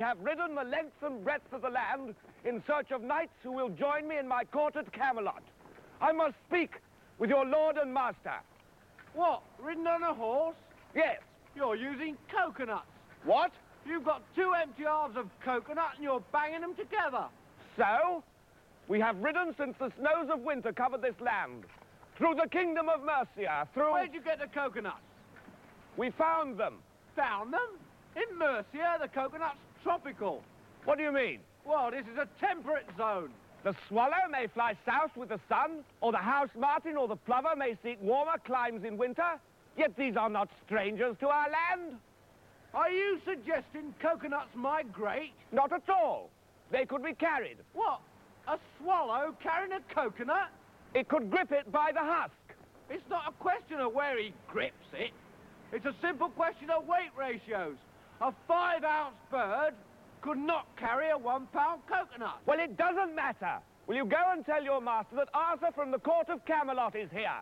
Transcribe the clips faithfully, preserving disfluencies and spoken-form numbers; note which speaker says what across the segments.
Speaker 1: have ridden the length and breadth of the land in search of knights who will join me in my court at Camelot. I must speak with your lord and master.
Speaker 2: What, ridden on a horse?
Speaker 1: Yes.
Speaker 2: You're using coconuts.
Speaker 1: What?
Speaker 2: You've got two empty halves of coconut and you're banging them together.
Speaker 1: So, we have ridden since the snows of winter covered this land. Through the kingdom of Mercia, through...
Speaker 2: Where'd you get the coconuts?
Speaker 1: We found them.
Speaker 2: Found them? In Mercia, the coconut's tropical.
Speaker 1: What do you mean?
Speaker 2: Well, this is a temperate zone.
Speaker 1: The swallow may fly south with the sun, or the house martin or the plover may seek warmer climes in winter, yet these are not strangers to our land.
Speaker 2: Are you suggesting coconuts migrate?
Speaker 1: Not at all. They could be carried.
Speaker 2: What? A swallow carrying a coconut?
Speaker 1: It could grip it by the husk.
Speaker 2: It's not a question of where he grips it. It's a simple question of weight ratios. A five-ounce bird could not carry a one-pound coconut.
Speaker 1: Well, it doesn't matter. Will you go and tell your master that Arthur from the court of Camelot is here?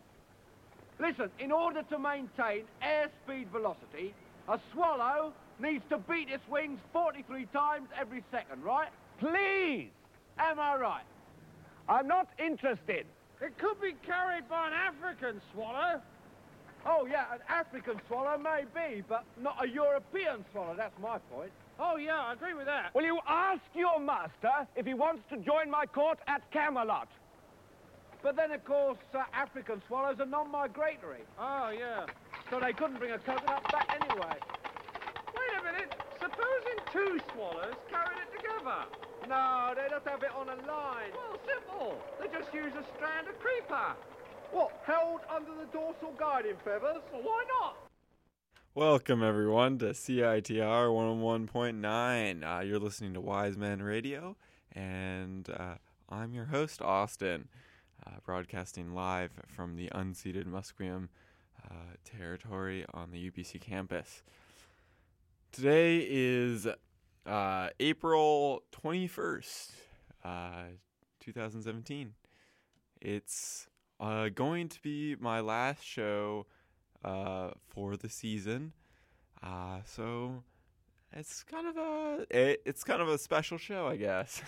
Speaker 2: Listen, in order to maintain airspeed velocity, a swallow needs to beat its wings forty-three times every second, right?
Speaker 1: Please!
Speaker 2: Am I right?
Speaker 1: I'm not interested.
Speaker 2: It could be carried by an African swallow. Oh, yeah, an African swallow may be, but not a European swallow, that's my point. Oh, yeah, I agree with that.
Speaker 1: Will you ask your master if he wants to join my court at Camelot?
Speaker 2: But then, of course, uh, African swallows are non-migratory. Oh, yeah. So they couldn't bring a coconut back anyway.
Speaker 3: Wait a minute. Supposing two swallows carried it together?
Speaker 2: No, they just have it on a line.
Speaker 3: Well, simple. They just use a strand of creeper.
Speaker 2: What, held under the dorsal guiding feathers?
Speaker 3: Well, why not?
Speaker 4: Welcome, everyone, to C I T R one oh one point nine. Uh, you're listening to Wise Men Radio, and uh, I'm your host, Austin, uh, broadcasting live from the unceded Musqueam uh, territory on the U P C campus. Today is uh, April twenty-first, uh, twenty seventeen. It's uh, going to be my last show uh, for the season, uh, so it's kind of a it, it's kind of a special show, I guess.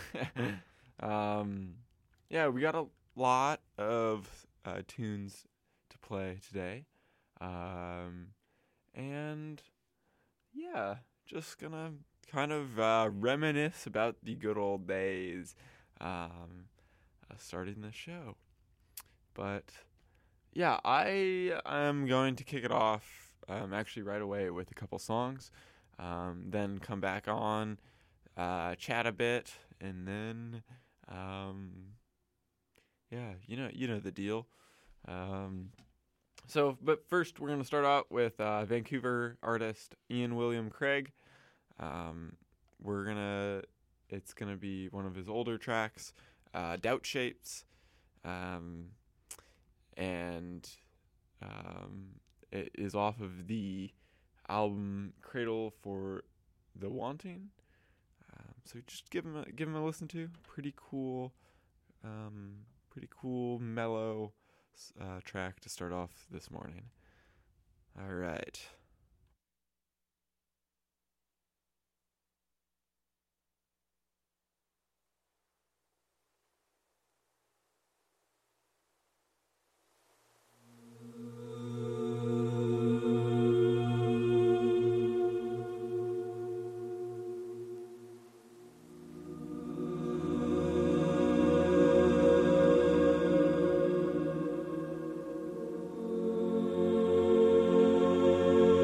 Speaker 4: um, yeah, we got a lot of uh, tunes to play today, um, and yeah, just gonna kind of uh, reminisce about the good old days, um, uh, starting the show. But yeah, I am going to kick it off um, actually right away with a couple songs, um, then come back on, uh, chat a bit, and then um, yeah, you know, you know the deal. Um, so, but first we're gonna start out with uh, Vancouver artist Ian William Craig. Um, we're gonna, it's gonna be one of his older tracks, uh, Doubt Shapes. Um, and um, it is off of the album Cradle for the Wanting. Um, so just give him a, give him a listen to. Pretty cool, um, pretty cool mellow uh, track to start off this morning. All right.
Speaker 5: Oh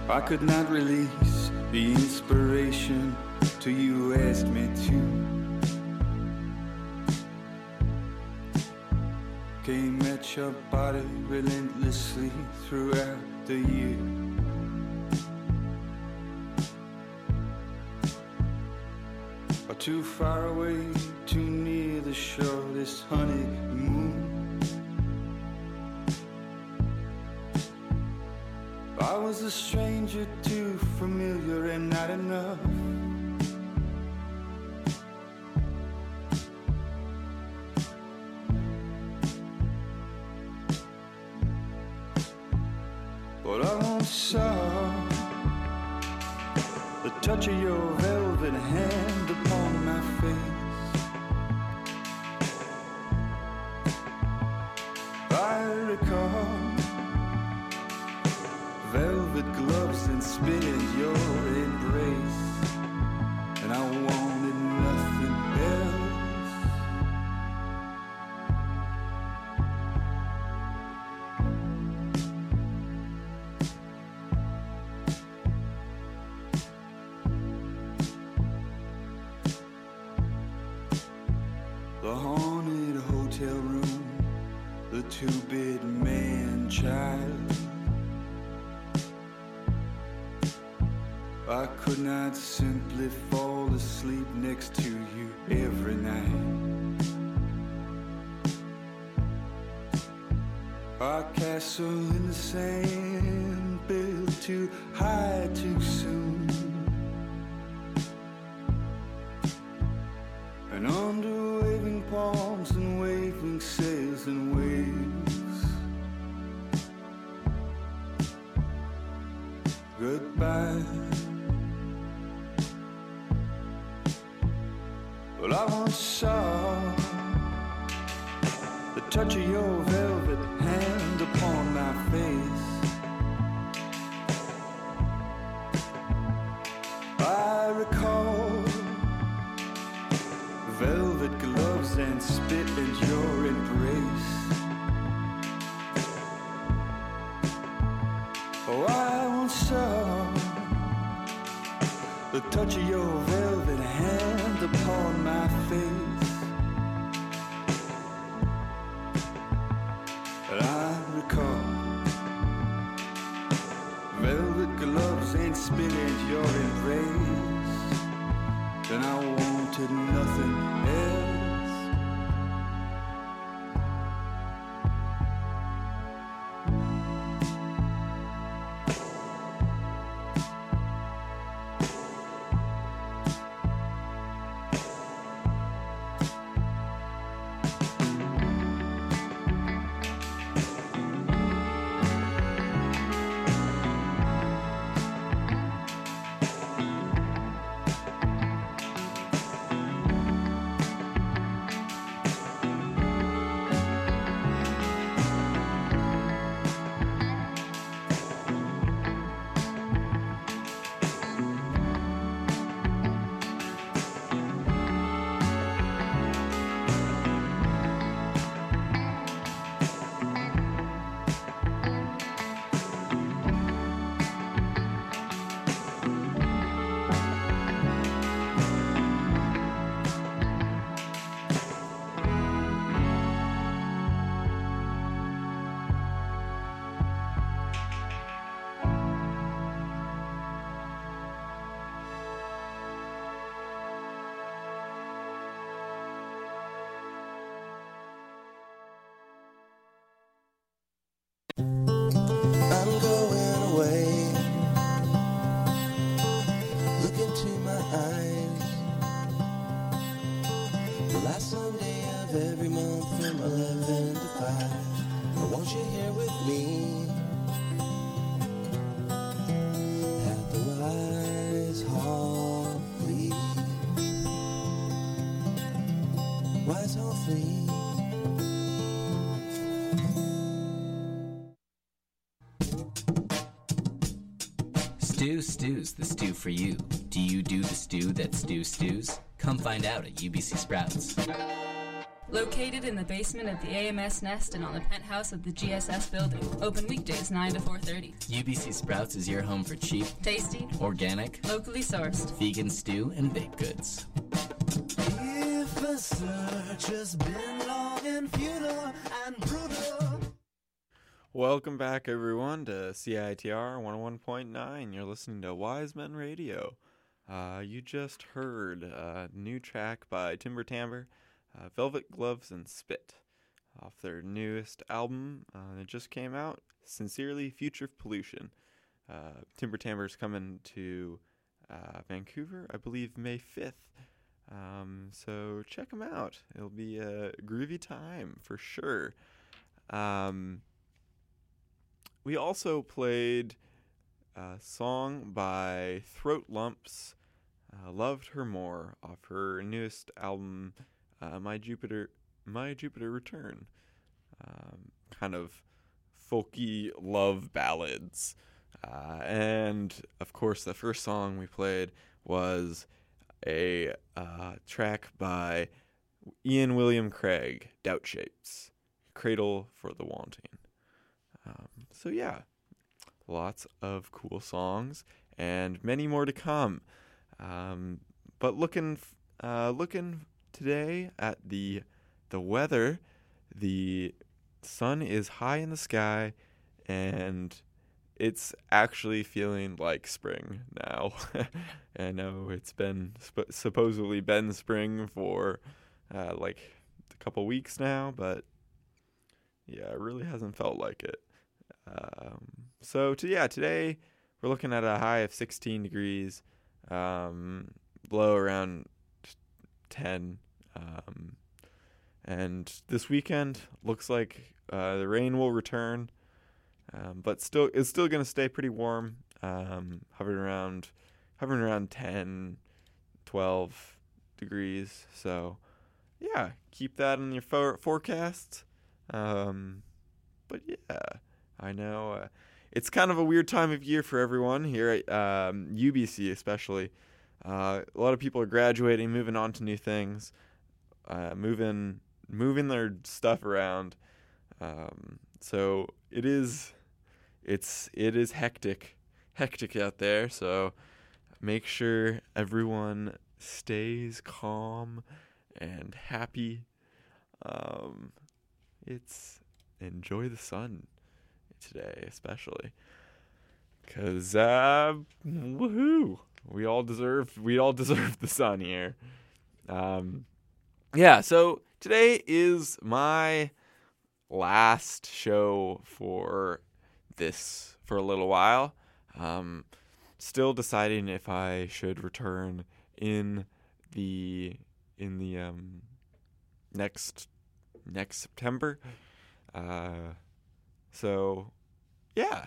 Speaker 5: I could not release the inspiration till you asked me to. Came at your body relentlessly throughout the year. Or too far away, too near the shore, this honeymoon. I was a stranger, too familiar and not enough. But I once saw the touch of your velvet hand upon my face. I recall velvet gloves and spit in your embrace, and I wanted nothing else. The haunted hotel room, the two-bit man-child. I could not simply fall asleep next to you every night. Our castle in the sand, built too high too soon. And under waving palms and waving sails and waves, goodbye. Well, I once saw the touch of your velvet hand upon my face. I recall velvet gloves and spit in your embrace. Oh, I once saw the touch of your velvet hand upon my face. And I recall velvet gloves and spit in your embrace, and I wanted nothing else.
Speaker 6: Stew Stews, the stew for you. Do you do the stew that stew stews? Come find out at U B C Sprouts. Located in the basement of the A M S Nest and on the penthouse of the G S S building. Open weekdays nine to four thirty.
Speaker 7: U B C Sprouts is your home for cheap,
Speaker 6: tasty,
Speaker 7: organic,
Speaker 6: locally sourced,
Speaker 7: vegan stew and baked goods.
Speaker 8: If the search has been long and futile and brutal.
Speaker 4: Welcome back, everyone, to C I T R one oh one point nine. You're listening to Wise Men Radio. Uh, you just heard a new track by Timber Timbre, uh, Velvet Gloves and Spit, off their newest album uh, that just came out, Sincerely Future Pollution. Uh, Timber Timbre is coming to uh, Vancouver, I believe, May fifth. Um, so check them out. It'll be a groovy time for sure. Um, we also played a song by Throat Lumps, uh, Loved Her More, off her newest album, uh, My Jupiter, My Jupiter Return. Um, kind of folky love ballads. Uh, and of course, the first song we played was a uh, track by Ian William Craig, Doubt Shapes, Cradle for the Wanting. Um, so yeah, lots of cool songs and many more to come. Um, but looking, uh, looking today at the the weather, the sun is high in the sky, and it's actually feeling like spring now. I know it's been sp- supposedly been spring for uh, like a couple weeks now, but yeah, it really hasn't felt like it. Um, so to, yeah, today we're looking at a high of sixteen degrees, um, low around ten. Um, and this weekend looks like uh, the rain will return. Um, but still, it's still going to stay pretty warm, um, hovering around, hovering around ten, twelve degrees. So, yeah, keep that in your for- forecast. Um, but yeah, I know uh, it's kind of a weird time of year for everyone here at um, U B C, especially. Uh, a lot of people are graduating, moving on to new things, uh, moving, moving their stuff around. Um, so it is. It's it is hectic, hectic out there. So make sure everyone stays calm and happy. Um, it's enjoy the sun today, especially, cause uh, woohoo! We all deserve we all deserve the sun here. Um, yeah. So today is my last show for this for a little while. Um, still deciding if I should return in the in the um, next next September. Uh, so yeah,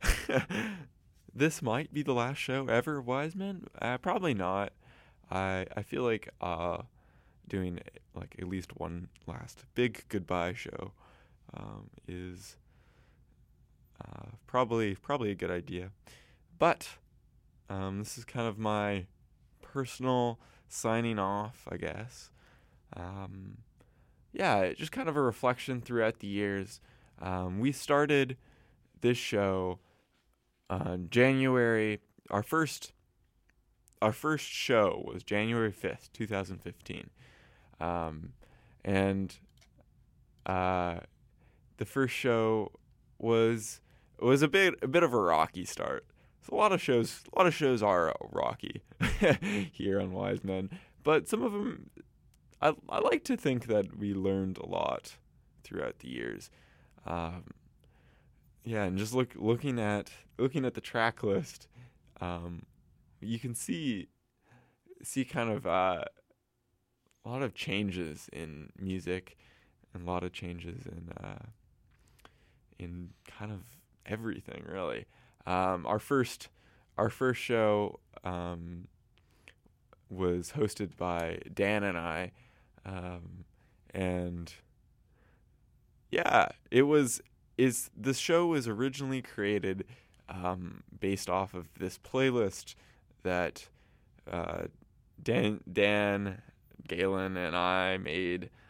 Speaker 4: this might be the last show ever of Wise Men. Uh, probably not. I I feel like uh, doing like at least one last big goodbye show um, is. Uh, probably, probably a good idea, but um, this is kind of my personal signing off, I guess. Um, yeah, just kind of a reflection throughout the years. Um, we started this show on January. Our first, our first show was January fifth, two thousand fifteen, um, and uh, the first show was. It was a bit a bit of a rocky start. So a lot of shows, a lot of shows are rocky here on Wise Men, but some of them, I I like to think that we learned a lot throughout the years. Um, yeah, and just look looking at looking at the track list, um, you can see see kind of uh, a lot of changes in music, and a lot of changes in uh, in kind of everything, really. Um, our first, our first show um, was hosted by Dan and I, um, and yeah, it was. Is this show was originally created um, based off of this playlist that uh, Dan, Dan, Galen, and I made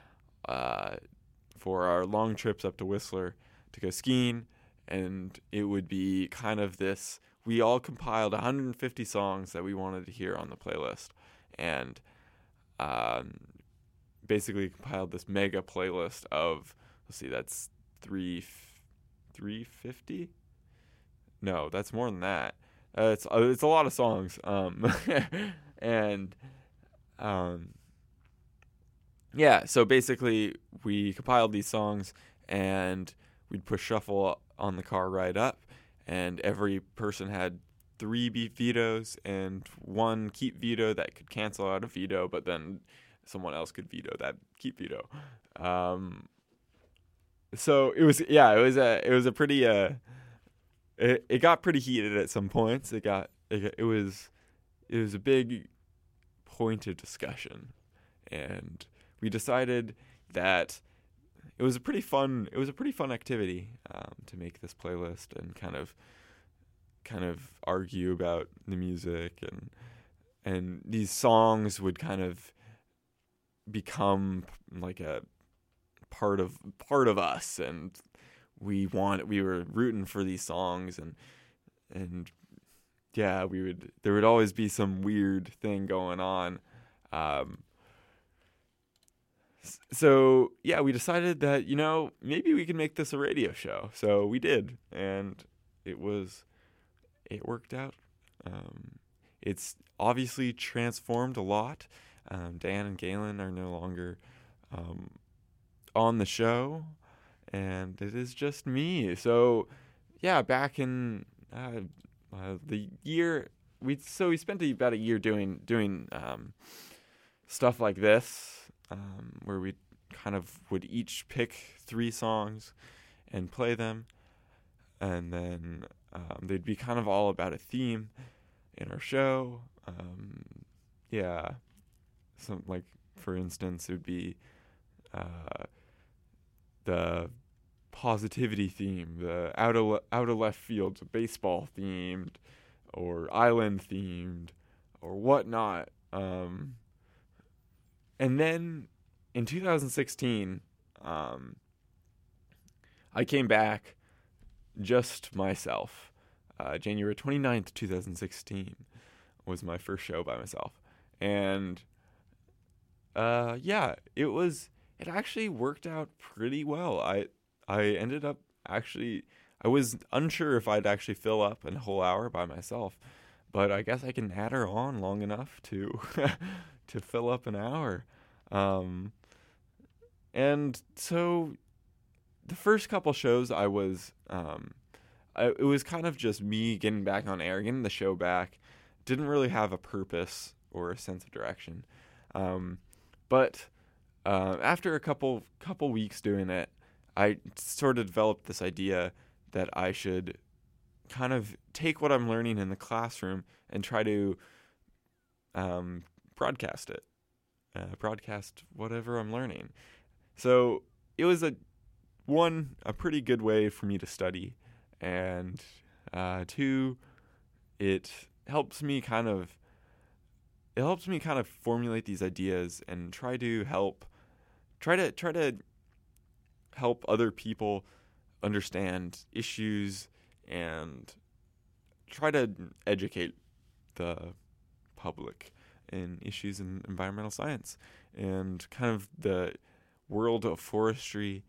Speaker 4: uh, for our long trips up to Whistler to go skiing, and it would be kind of this. We all compiled one hundred fifty songs that we wanted to hear on the playlist, and um, basically compiled this mega playlist of, let's see, that's three, three fifty? No, that's more than that. Uh, it's uh, it's a lot of songs, um, and um, yeah. So basically, we compiled these songs, and we'd push shuffle on the car ride up, and every person had three beat vetoes and one keep veto that could cancel out a veto, but then someone else could veto that keep veto. Um, so it was yeah, it was a it was a pretty uh. It it got pretty heated at some points. It got it, got, it was it was a big point of discussion, and we decided that it was a pretty fun it was a pretty fun activity um, to make this playlist and kind of kind of argue about the music, and and these songs would kind of become like a part of part of us, and we want we were rooting for these songs, and and yeah, we would there would always be some weird thing going on. Um, so yeah, we decided that, you know, maybe we can make this a radio show. So we did, and it was it worked out. Um, it's obviously transformed a lot. Um, Dan and Galen are no longer um, on the show, and it is just me. So, yeah, back in uh, uh, the year we so we spent about a year doing doing um, stuff like this, um, where we kind of would each pick three songs and play them, and then um, they'd be kind of all about a theme in our show. Um, yeah, some like for instance, it would be uh, the positivity theme, the out of out of left field, baseball themed, or island themed, or whatnot. Um, and then in two thousand sixteen, um, I came back just myself. Uh, January twenty-ninth, twenty sixteen was my first show by myself. And uh, yeah, it was, it actually worked out pretty well. I, I ended up actually, I was unsure if I'd actually fill up a whole hour by myself, but I guess I can natter on long enough to, to fill up an hour. Um, and so the first couple shows I was, um, I, it was kind of just me getting back on air, getting the show back. Didn't really have a purpose or a sense of direction. Um, but uh, after a couple couple weeks doing it, I sort of developed this idea that I should kind of take what I'm learning in the classroom and try to um, broadcast it, uh, broadcast whatever I'm learning. So it was a one a pretty good way for me to study, and uh, two, it helps me kind of it helps me kind of formulate these ideas and try to help try to try to help other people understand issues and try to educate the public in issues in environmental science and kind of the world of forestry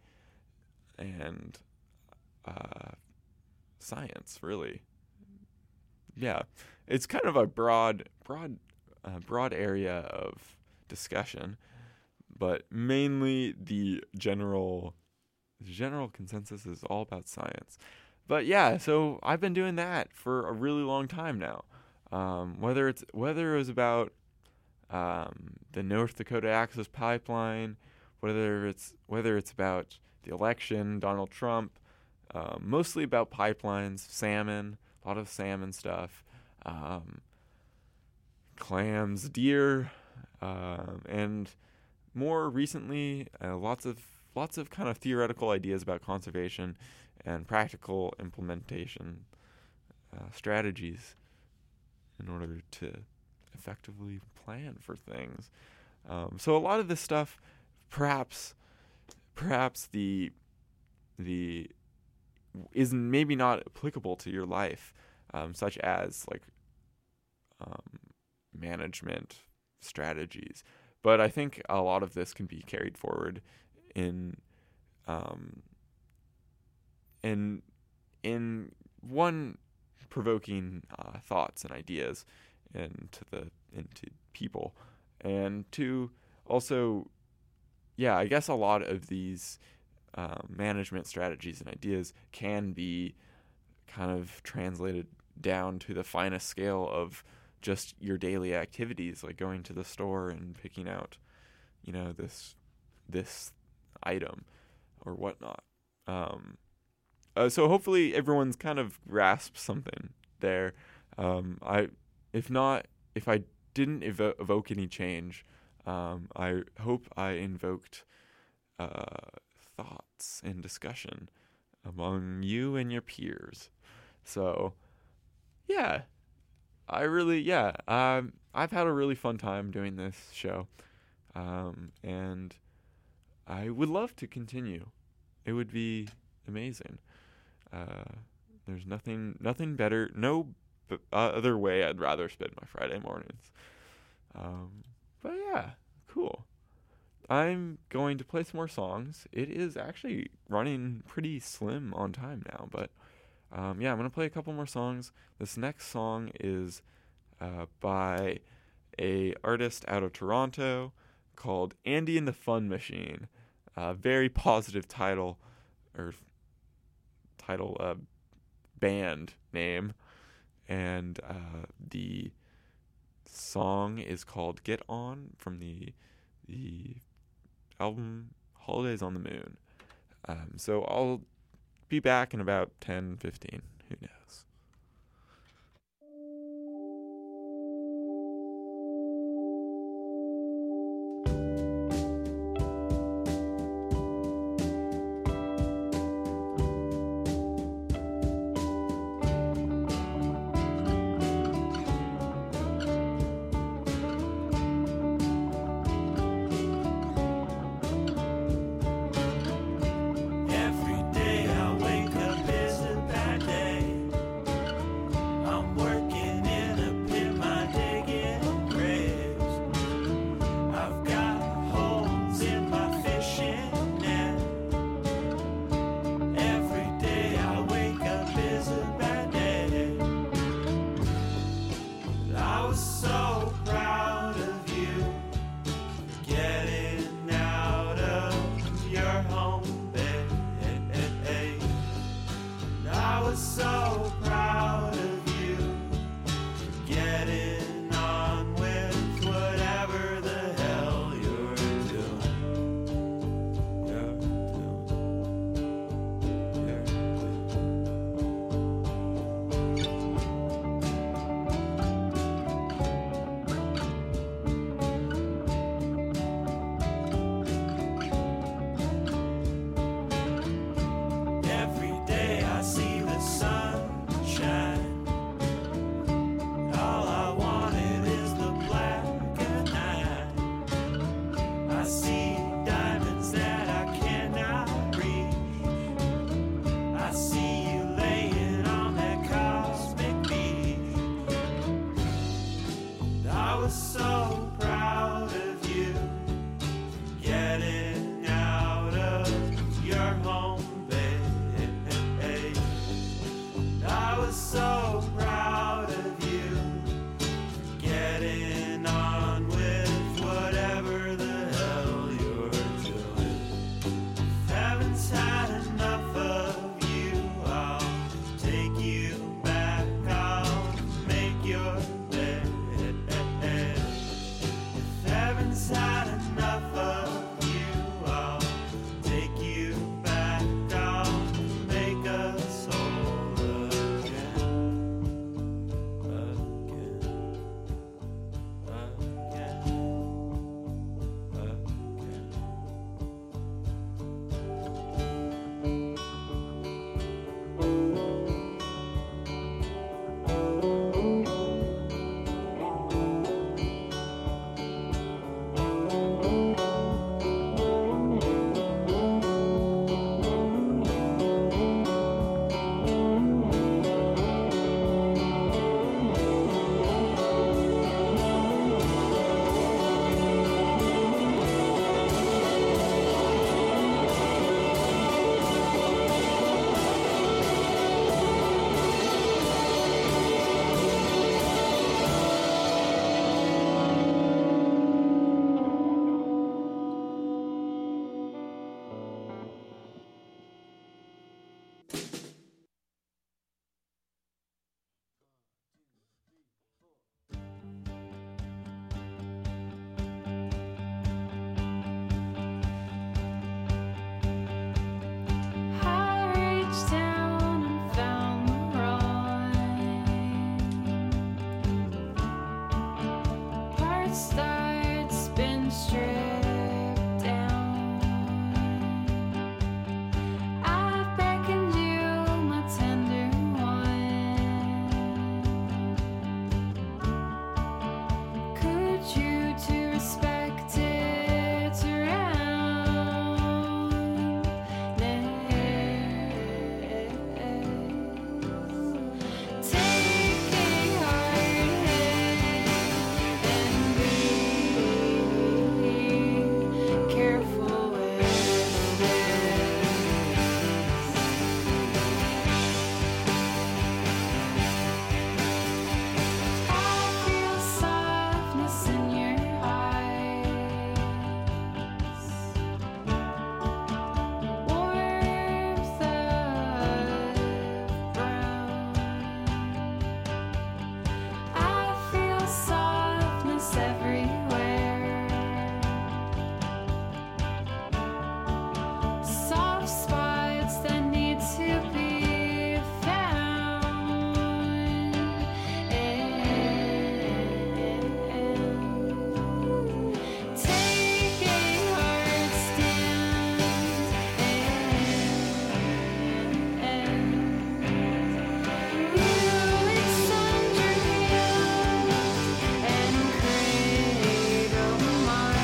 Speaker 4: and uh, science, really. Yeah, it's kind of a broad, broad, uh, broad area of discussion, but mainly the general, the general consensus is all about science. But yeah, so I've been doing that for a really long time now. Um, whether it's whether it was about um, the North Dakota Access Pipeline, whether it's whether it's about the election, Donald Trump, um, mostly about pipelines, salmon, a lot of salmon stuff, um, clams, deer, um, and more recently, uh, lots of lots of kind of theoretical ideas about conservation and practical implementation uh, strategies in order to effectively plan for things. Um, so a lot of this stuff perhaps perhaps the the is maybe not applicable to your life, um, such as like um, management strategies. But I think a lot of this can be carried forward in um, in in one provoking uh, thoughts and ideas into the into people, and two also, yeah, I guess a lot of these uh, management strategies and ideas can be kind of translated down to the finest scale of just your daily activities, like going to the store and picking out, you know, this this item or whatnot. Um, uh, so hopefully everyone's kind of grasped something there. Um, I, if not, if I didn't evo- evoke any change, um, I hope I invoked uh, thoughts and discussion among you and your peers. So, yeah. I really, yeah, um, I've had a really fun time doing this show, um, and I would love to continue. It would be amazing. Uh, there's nothing, nothing better, no b- other way I'd rather spend my Friday mornings. Um, but yeah, cool. I'm going to play some more songs. It is actually running pretty slim on time now, but Um, yeah, I'm going to play a couple more songs. This next song is uh, by a artist out of Toronto called Andy and the Fun Machine. Uh, very positive title, or title, uh, band name. And uh, the song is called Get On from the, the album Holidays on the Moon. Um, so I'll be back in about ten, fifteen. Who knows?
Speaker 8: Every day I wake up, isn't that day?
Speaker 9: starts been stripped down. I've beckoned you, my tender one. Could you to respect it around? Take a hard hit and be careful with this. I feel softness in your eyes, warmth of brown. I feel softness everywhere, soft spots that need to be found. Take a hard stand and you extend your hand and cradle my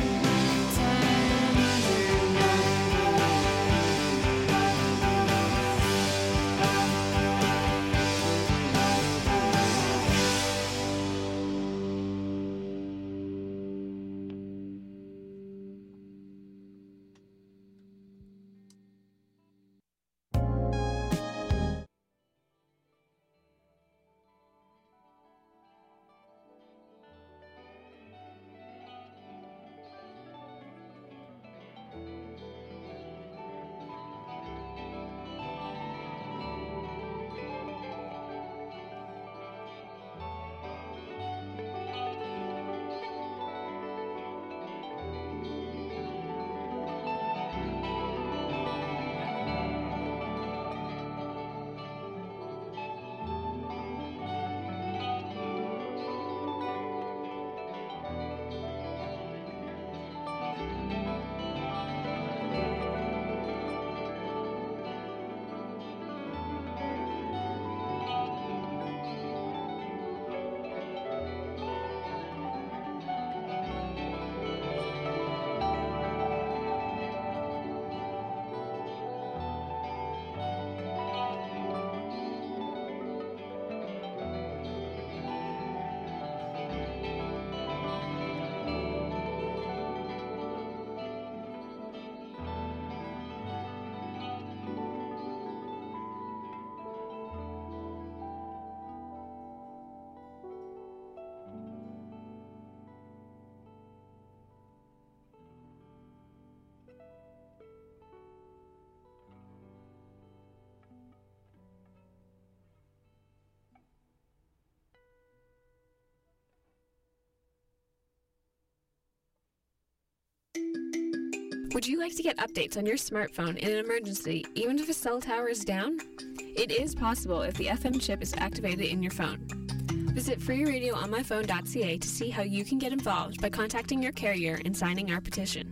Speaker 10: Would you like to get updates on your smartphone in an emergency, even if a cell tower is down? It is possible if the F M chip is activated in your phone. Visit free radio on my phone dot c a to see how you can get involved by contacting your carrier and signing our petition.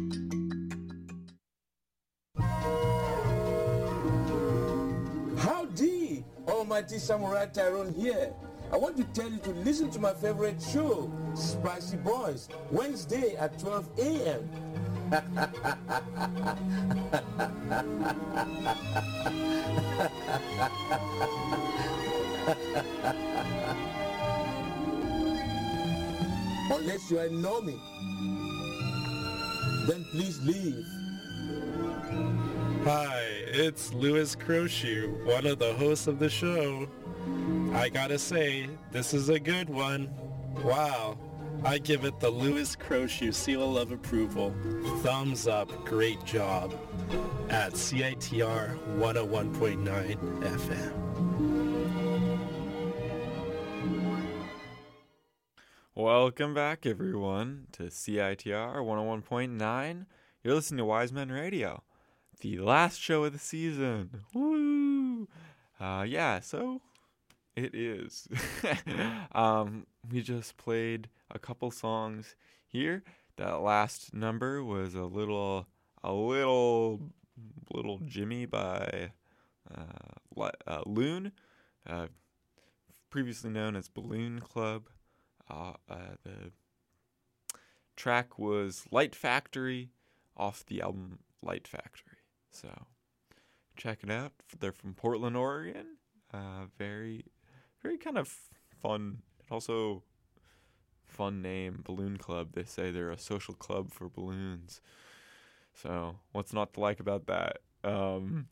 Speaker 11: Howdy! Almighty Samurai Tyrone here. I want to tell you to listen to my favorite show, Spicy Boys, Wednesday at twelve a m Unless you are normie, then please leave.
Speaker 12: Hi, it's Louis Croshoe, one of the hosts of the show. I gotta say, this is a good one. Wow. I give it the Louis Croshoe seal of approval. Thumbs up, great job. At C I T R one oh one point nine F M.
Speaker 4: Welcome back, everyone, to C I T R one oh one point nine. You're listening to Wise Men Radio, the last show of the season. Woo! Uh, yeah, so It is. um, we just played a couple songs here. That last number was a little, a little, little Jimmy by uh, Li- uh, Loon, uh, previously known as Balloon Club. Uh, uh, the track was Light Factory off the album Light Factory. So check it out. They're from Portland, Oregon. Uh, very, very kind of fun. Also, fun name, Balloon Club. They say they're a social club for balloons. So what's not to like about that? Um,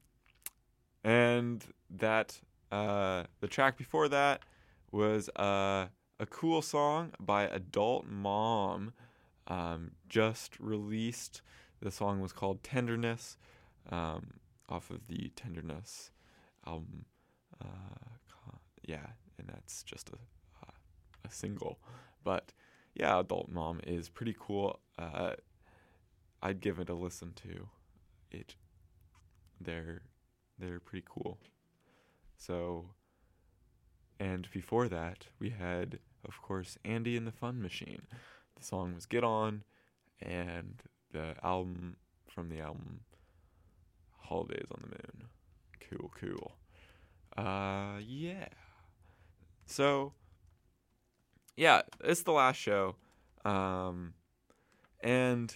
Speaker 4: and that uh, the track before that was uh, a cool song by Adult Mom. Um, just released. The song was called Tenderness, um, off of the Tenderness album. Uh, yeah, and that's just a uh, a single. But yeah, Adult Mom is pretty cool. Uh, I'd give it a listen to. It, they're they're pretty cool. So, and before that, we had, of course, Andy and the Fun Machine. The song was Get On, and the album from the album Holidays on the Moon. Cool, cool. Uh, yeah. So, yeah, it's the last show. Um, and,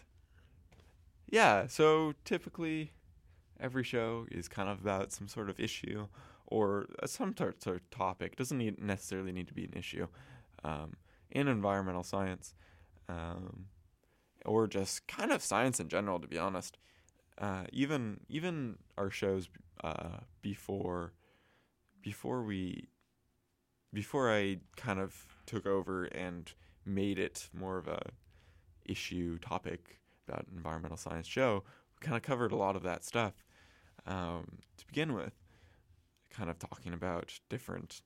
Speaker 4: yeah, so typically every show is kind of about some sort of issue or some sort of topic. It doesn't need, necessarily need to be an issue. Um, in environmental science, um, or just kind of science in general, to be honest. Uh, even even our shows uh, before before we before I kind of took over and made it more of a issue topic about an environmental science show, we kind of covered a lot of that stuff. Um, to begin with, kind of talking about different,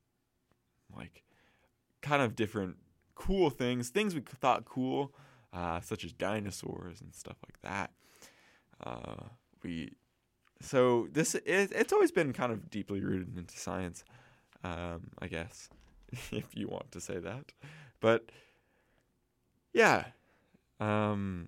Speaker 4: like, kind of different cool things, things we thought cool, uh, such as dinosaurs and stuff like that. Uh, we, so this, it, it's always been kind of deeply rooted into science, um, I guess, if you want to say that. But, yeah, um,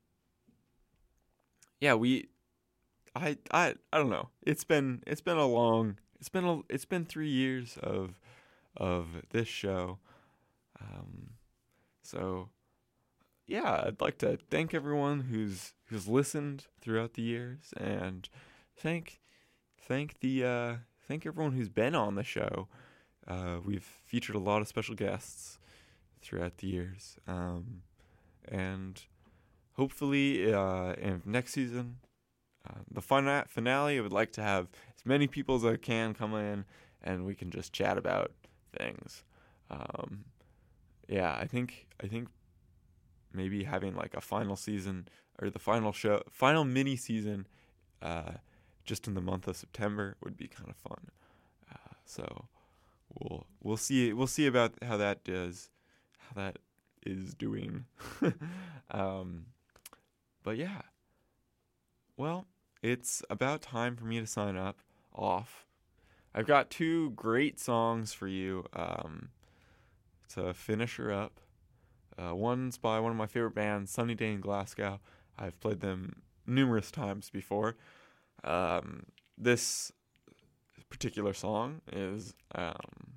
Speaker 4: yeah, we, I, I, I don't know. It's been, it's been a long, it's been a, it's been three years of, of this show. Um, so, yeah, I'd like to thank everyone who's who's listened throughout the years, and thank thank the uh, thank everyone who's been on the show. Uh, we've featured a lot of special guests throughout the years, um, and hopefully, uh, in next season, uh, the fina- finale, I would like to have as many people as I can come in, and we can just chat about things. Um, yeah, I think I think. Maybe having like a final season or the final show, final mini season, uh, just in the month of September would be kind of fun. Uh, so we'll we'll see we'll see about how that does, how that is doing. um, but yeah, well, it's about time for me to sign up off. I've got two great songs for you um, to finish her up. Uh, one's by one of my favorite bands, Sunny Day in Glasgow. I've played them numerous times before. Um, this particular song is um,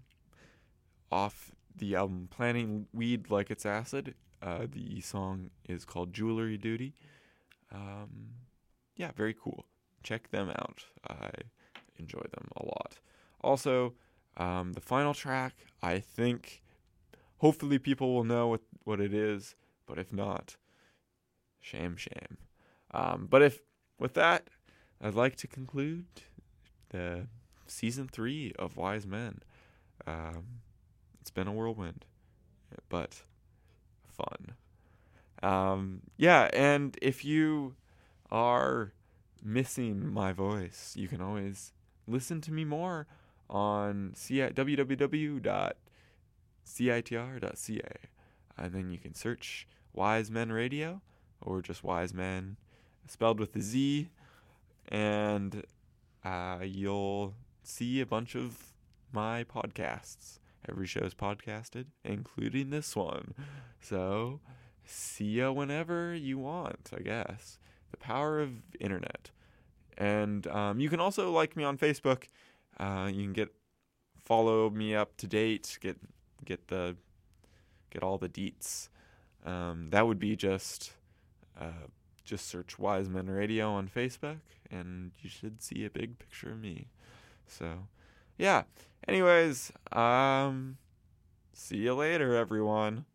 Speaker 4: off the album Planting Weed Like It's Acid. Uh, the song is called Jewelry Duty. Um, yeah, very cool. Check them out. I enjoy them a lot. Also, um, the final track, I think... Hopefully people will know what, what it is, but if not, shame, shame. Um, but if with that, I'd like to conclude the season three of Wise Men. Um, it's been a whirlwind, but fun. Um, yeah, and if you are missing my voice, you can always listen to me more on w w w dot c i t r dot c a, and then you can search Wise Men Radio or just Wise Men spelled with a Z, and uh, you'll see a bunch of my podcasts. Every show's podcasted, including this one. So, see ya whenever you want, I guess. The power of internet. And um, you can also like me on Facebook. Uh, you can get follow me up to date. Get get the get all the deets. Um, that would be just uh, just search Wise Men Radio on Facebook, and you should see a big picture of me. So, yeah. Anyways, um, see you later, everyone.